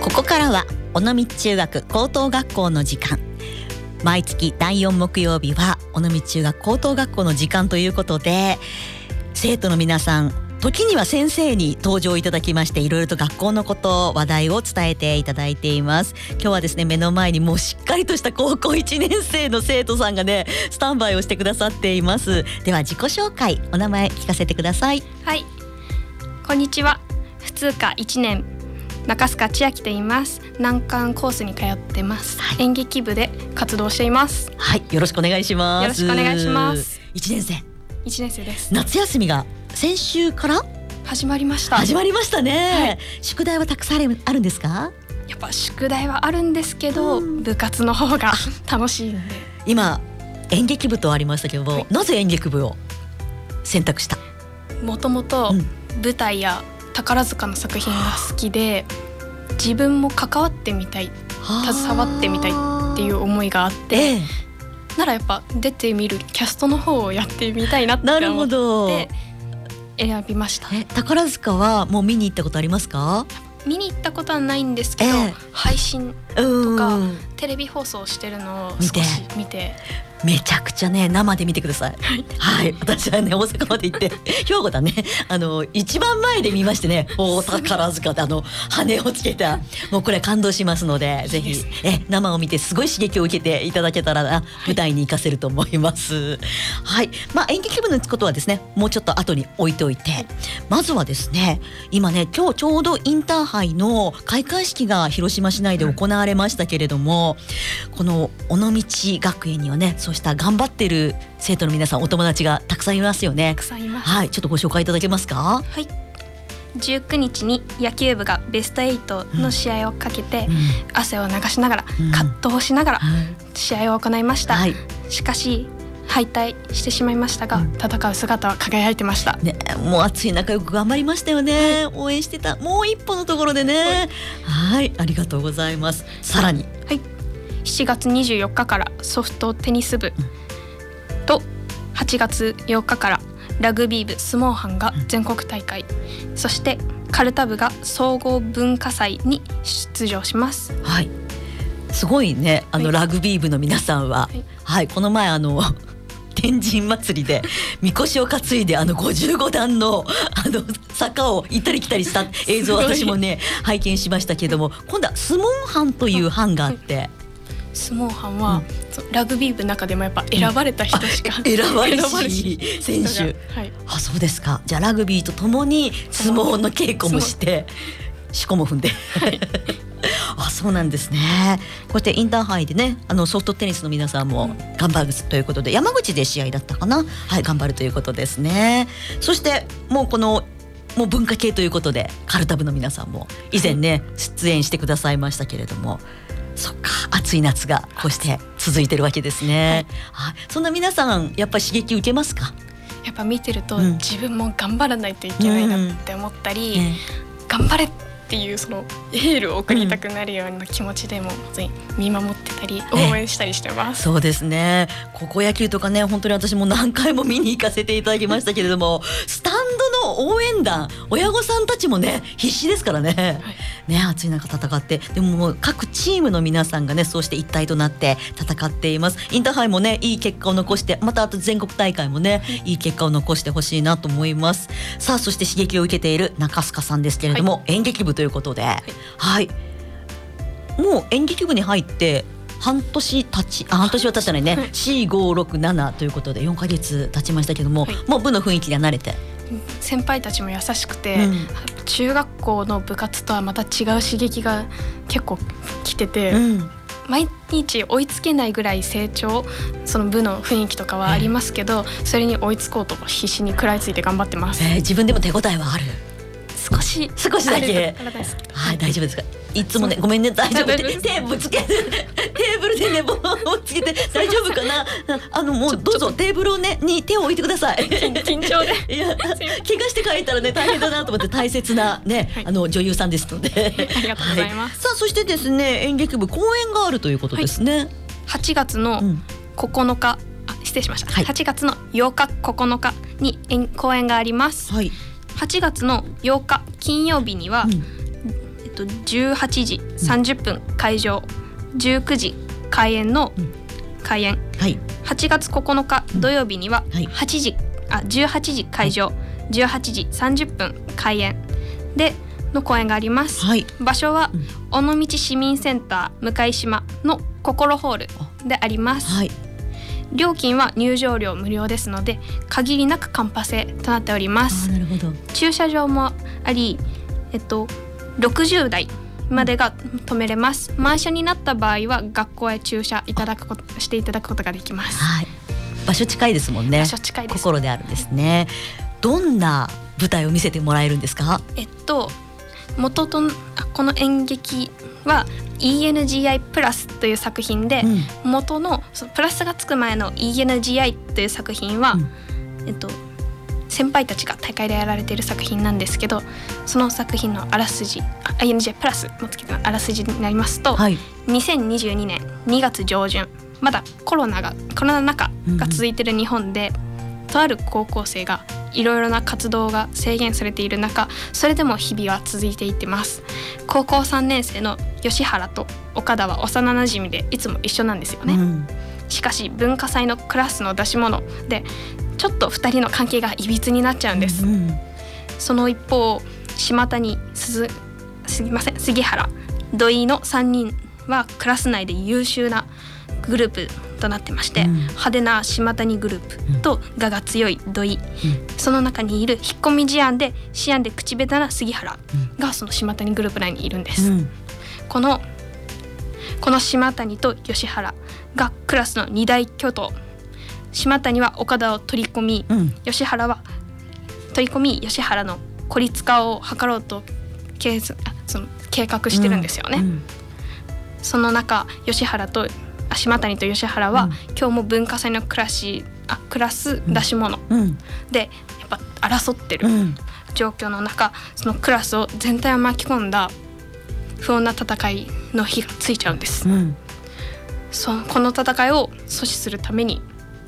ここからは尾道中学高等学校の時間。毎月第4木曜日は尾道中学高等学校の時間ということで、生徒の皆さん、時には先生に登場いただきまして、いろいろと学校のこと話題を伝えていただいています。今日はですね、目の前にもうしっかりとした高校1年生の生徒さんがね、スタンバイをしてくださっています。では自己紹介、お名前聞かせてください。 はい、こんにちは。普通科1年中須賀千秋と言います。難関コースに通ってます、はい、演劇部で活動しています。 はい、よろしくお願いします。 よろしくお願いします。 1年生 1年生です。 夏休みが先週から始まりました。 始まりましたね、はい、宿題はたくさんあるんですか？ やっぱ宿題はあるんですけど、部活の方が楽しいんで。 今演劇部とありましたけど、はい、なぜ演劇部を選択した？ もともと舞台や宝塚の作品が好きで、自分も関わってみたい、携わってみたいっていう思いがあって、ならやっぱ出てみるキャストの方をやってみたいなって思って選びました。 宝塚はもう見に行ったことありますか？ 見に行ったことはないんですけど、配信とかテレビ放送してるのを少し見てめちゃくちゃね、生で見てください。はい、はい、私はね、大阪まで行って兵庫だね、一番前で見ましてね、大宝塚で羽をつけた、もうこれ感動しますので、ぜひ生を見てすごい刺激を受けていただけたらな、舞台に行かせると思います。はい、演劇部のことはですね、もうちょっと後に置いておいて、まずはですね、今ね、今日ちょうどインターハイの開会式が広島市内で行われましたけれども、この尾道学園にはね、そうした頑張っている生徒の皆さん、お友達がたくさんいますよね。 たくさんいます。 はい、ちょっとご紹介いただけますか？ はい、19日に野球部がベスト8の試合をかけて、汗を流しながら、葛藤しながら試合を行いました。はい、しかし敗退してしまいましたが、戦う姿は輝いてました、ね。 もう熱い仲良く頑張りましたよね。はい、応援してた。もう一歩のところでね。はい、ありがとうございます。さらに、 はい、7月24日からソフトテニス部と8月8日からラグビー部相撲班が全国大会、そしてカルタ部が総合文化祭に出場します。 はい、すごいね、ラグビー部の皆さんは、はい、この前天神祭りでみこしを担いで55段の坂を行ったり来たりした映像を私もね拝見しましたけども、今度は相撲班という班があって、 相撲班は、ラグビー部の中でもやっぱ選ばれた人しか、 選ばれし選手、はい、そうですか。じゃあラグビーとともに相撲の稽古もしてしこも踏んで、はい、そうなんですね。こうやってインターハイでね、ソフトテニスの皆さんも頑張るということで、山口で試合だったかな、はい、頑張るということですね。そしてもう文化系ということで、カルタ部の皆さんも以前ね、出演してくださいましたけれども、そっか、暑い夏がこうして続いてるわけですね。はい、そんな皆さんやっぱり刺激受けますか？やっぱ見てると、自分も頑張らないといけないなって思ったり、頑張れっていうそのエールを送りたくなるような気持ちでも見守ってたり応援したりしてます。 そうですね。高校野球とかね、本当に私も何回も見に行かせていただきましたけれども、スタンドの応援団、親御さんたちもね必死ですからね、はい、ね、暑い中戦って、でももう各チームの皆さんがね、そうして一体となって戦っています。インターハイもね、いい結果を残して、またあと全国大会もね、いい結果を残してほしいなと思います。さあ、そして刺激を受けている中須賀さんですけれども、演劇部ということで、はい、もう演劇部に入って半年は経たないね、4、5、6、7ということで4ヶ月経ちましたけども、もう部の雰囲気には慣れて、 先輩たちも優しくて、中学校の部活とはまた違う刺激が結構来てて、毎日追いつけないぐらい成長、その部の雰囲気とかはありますけど、それに追いつこうと必死に食らいついて頑張ってます。 自分でも手応えはある？ 少しだけ。はい、大丈夫ですか？いつもね、ごめんね、大丈夫。手ぶつけて、テーブルでね、棒をつけて大丈夫かな。もうどうぞテーブルをねに手を置いてください。 緊張で。 いや、怪我して帰ったらね大変だなと思って、大切なね、女優さんですので。 ありがとうございます。 さあ、そしてですね、演劇部公演があるということですね。 8月の9日、失礼しました。8月の8日9日に公演があります。はい、8月の8日金曜日には、 18時30分開場、19時開演の開演、 はい、 8月9日土曜日には18時開場、18時30分開演での公演があります、はい、場所は尾道市民センター向島の心ホールであります、はい、料金は入場料無料ですので限りなくカンパ制となっております。 なるほど。 駐車場もあり、60台までが止めれます。満車になった場合は学校へ駐車していただくことができます、はい、 場所近いですもんね。 場所近いです。 心であるんですね。どんな舞台を見せてもらえるんですか？ この演劇は ENGI プラスという作品で、元のそのプラスがつく前の ENGI という作品は、先輩たちが大会でやられている作品なんですけど、その作品のあらすじ ENGI プラスもつけたあらすじになりますと、はい、2022年2月上旬、まだコロナ禍が続いている日本で、とある高校生がいろいろな活動が制限されている中、それでも日々は続いていってます。高校3年生の吉原と岡田は幼なじみでいつも一緒なんですよね、しかし文化祭のクラスの出し物でちょっと2人の関係がいびつになっちゃうんです、その一方、島谷、杉原、土井の3人はクラス内で優秀なグループとなってまして、派手な島谷グループと我が強い土井、その中にいる引っ込み思案で口下手な杉原がその島谷グループ内にいるんです、この島谷と吉原がクラスの二大巨頭。島谷は岡田を取り込み、吉原は取り込み吉原の孤立化を図ろうと計画してるんですよね、その中島谷と吉原は、今日も文化祭のクラス出し物でやっぱ争ってる状況の中、そのクラスを全体を巻き込んだ不穏な戦いの火がついちゃうんです、この戦いを阻止するために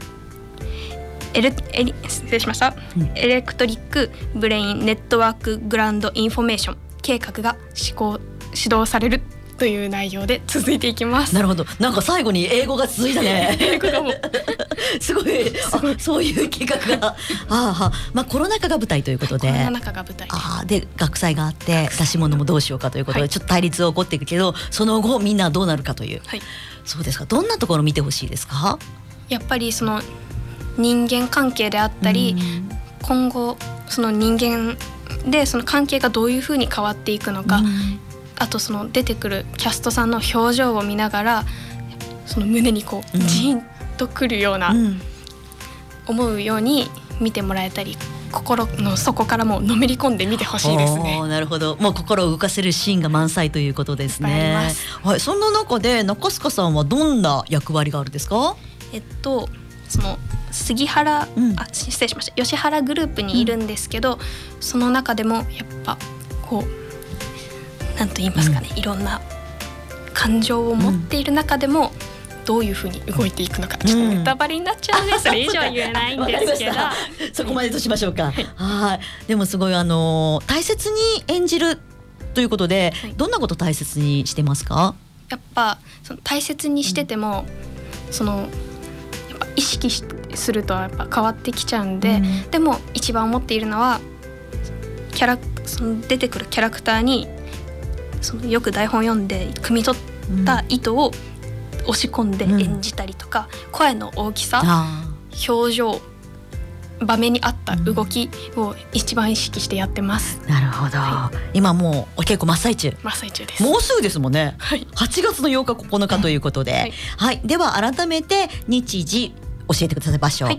失礼しました、エレクトリックブレインネットワークグランドインフォメーション計画が指導されるという内容で続いていきます。 なるほど。なんか最後に英語が続いたね。 英語がもうすごい。そういう企画がコロナ禍が舞台ということで、 コロナ禍が舞台で学祭があって出し物もどうしようかということで、ちょっと対立が起こっていくけど、その後みんなどうなるかという、そうですか。どんなところを見てほしいですか？ やっぱりその人間関係であったり、今後その人間でその関係がどういうふうに変わっていくのか、あとその出てくるキャストさんの表情を見ながら、その胸にこうジーンとくるような、思うように見てもらえたり、心の底からもうのめり込んで見てほしいですね。 なるほど。もう心を動かせるシーンが満載ということですね。はい、そんな中で中須賀さんはどんな役割があるんですか？ その杉原、失礼しました。吉原グループにいるんですけど、その中でもやっぱこうなんと言いますかね、いろんな感情を持っている中でもどういうふうに動いていくのか、ちょっとネタバレになっちゃうんでそれ以上は言えないんですけどそこまでとしましょうか。はい。でもすごい大切に演じるということで、どんなこと大切にしてますか？ やっぱその大切にしてても、そのやっぱ意識するとやっぱ変わってきちゃうんで、でも一番思っているのはその出てくるキャラクターにそのよく台本読んで汲み取った意図を押し込んで演じたりとか、声の大きさ、表情、場面に合った動きを一番意識してやってます。 なるほど、今もう結構真っ最中です。 もうすぐですもんね、8月の8日9日ということで、では改めて日時教えてください。場所、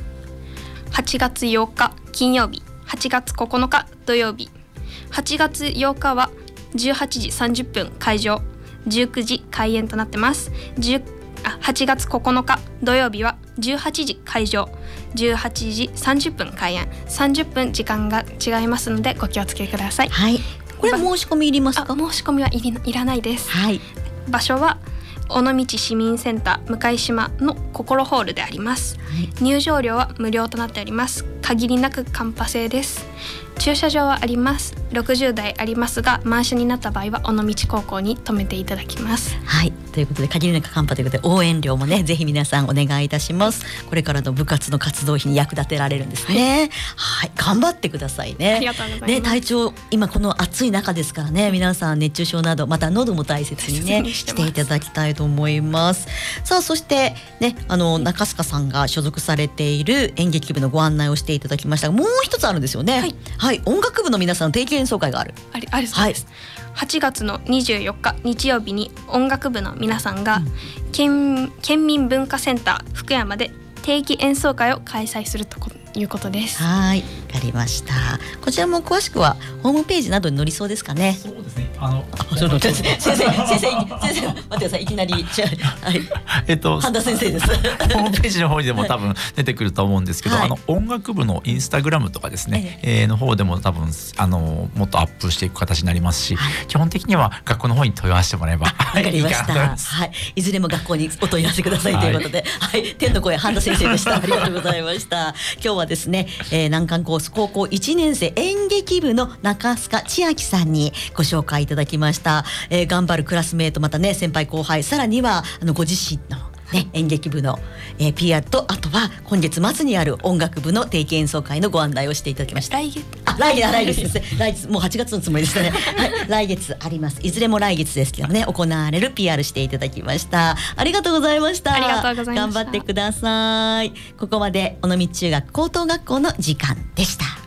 8月8日金曜日、8月9日土曜日。8月8日は18時30分会場、19時開演となってます。8月9日土曜日は18時会場、18時30分開演、30分時間が違いますのでご気をつけください。 これ申し込みいりますか？ 申し込みはいらないです。場所は尾道市民センター向島の心ホールであります。入場料は無料となっております。限りなくカンパ制です。 駐車場はあります。60台ありますが、満車になった場合は尾道高校に停めていただきます。 はい、ということで限りなく寒波ということで応援料もねぜひ皆さんお願いいたします。これからの部活の活動費に役立てられるんですね。はい、頑張ってくださいね。 ありがとうございます。 ね、体調今この暑い中ですからね、皆さん熱中症などまた喉も大切にねしていただきたいと思います。さあそしてね、中須賀さんが所属されている演劇部のご案内をしていただきましたが、もう一つあるんですよね。はい、はい、音楽部の皆さんの定期演奏会がある。 あるそうです。8月の24日日曜日に音楽部の皆さんが、県民文化センター福山で定期演奏会を開催するということです。 はい、わかりました。こちらも詳しくはホームページなどに載りそうですかね。 そうですね。 先生待ってください。いきなり半田先生です。 ホームページの方にでも多分出てくると思うんですけど、 はい、 音楽部のインスタグラムとかですね、の方でも多分もっとアップしていく形になりますし、基本的には学校の方に問い合わせてもらえば。わかりました。はい、いずれも学校にお問い合わせくださいということで、はい、天の声半田先生でした。ありがとうございました。今日はですね、難関コース高校1年生演劇部の中須賀千秋さんにご紹介いただきました。頑張るクラスメート、またね先輩後輩、さらにはご自身のね、演劇部の、PR と、あとは今月末にある音楽部の定期演奏会のご案内をしていただきました。来月ですね。来月もう8月のつもりでしたね。はい、来月あります。いずれも来月ですけどね、行われる PR していただきました。ありがとうございました。 ありがとうございました。 頑張ってください。ここまで尾道中学高等学校の時間でした。